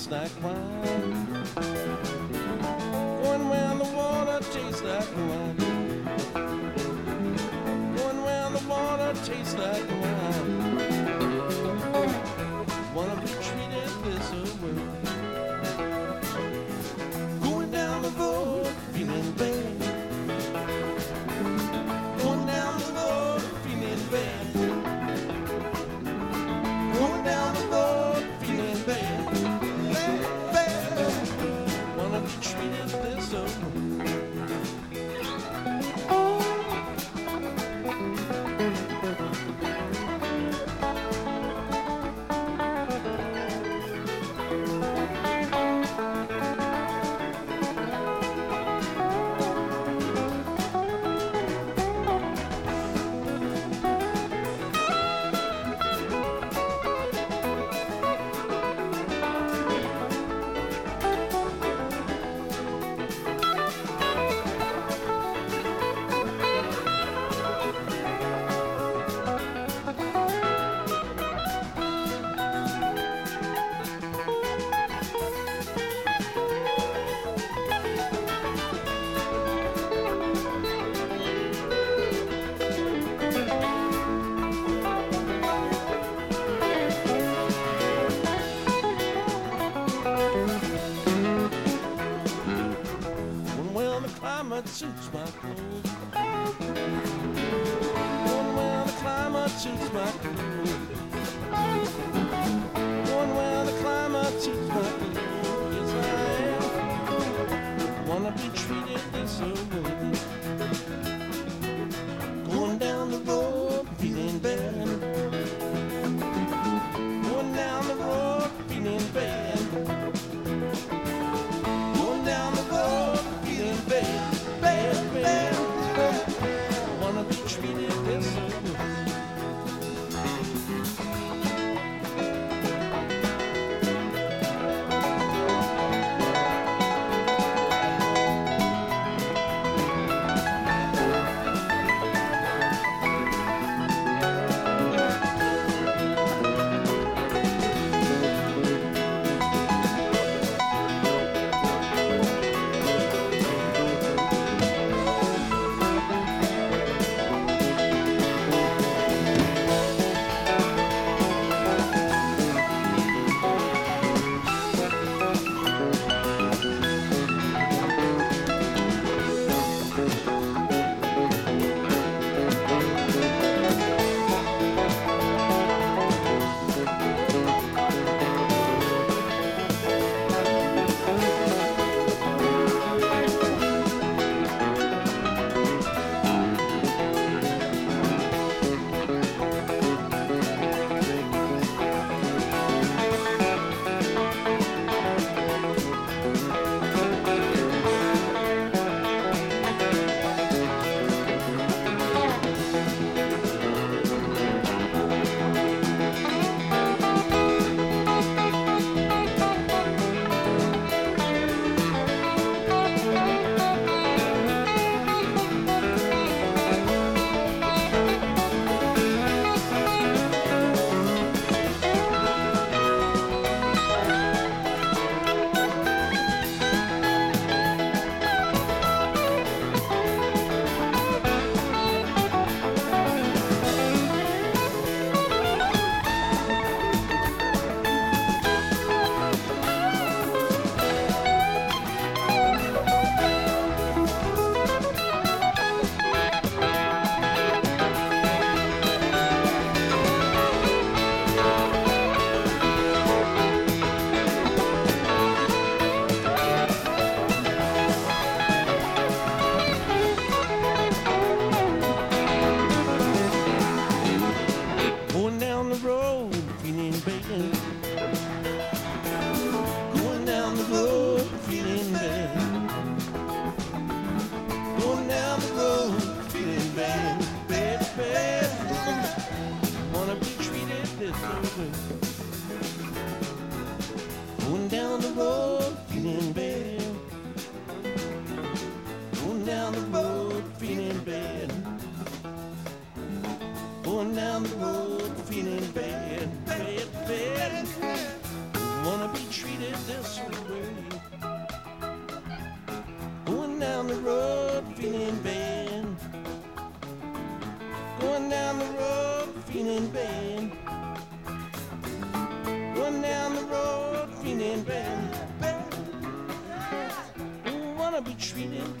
tastes like wine. Going round the water tastes like wine. Going round the water tastes like wine. Wanna be treated this way. Going down the road feeling bad. Going down the road feeling bad. Going down the road feeling bad. Wanna be treated this way. Climate suits my clothes. Going where the climate suits my clothes. Going where the climate suits my clothes. Yes, I am. Wanna be treated this way. Going down the road feeling bad. Going down the road feeling bad. Going down the road feeling bad. Bad, bad, bad. Wanna be treated this way.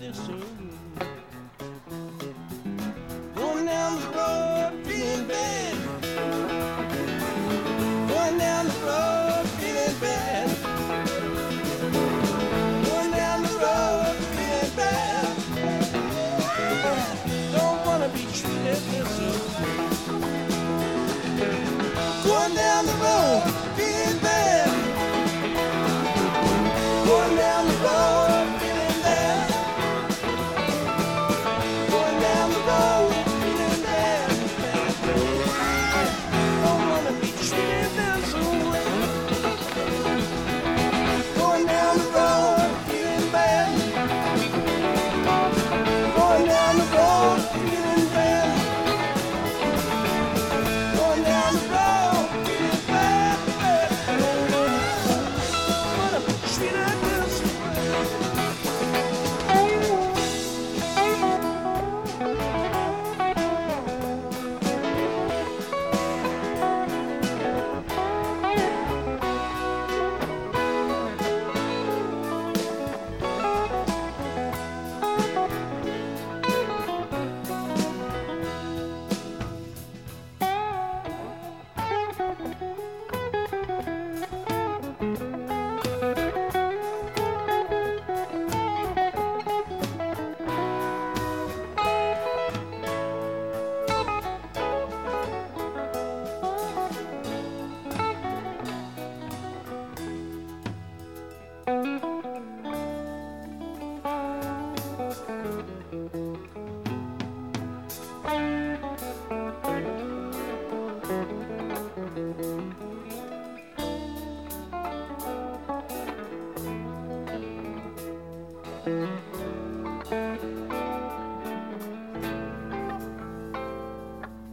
this room.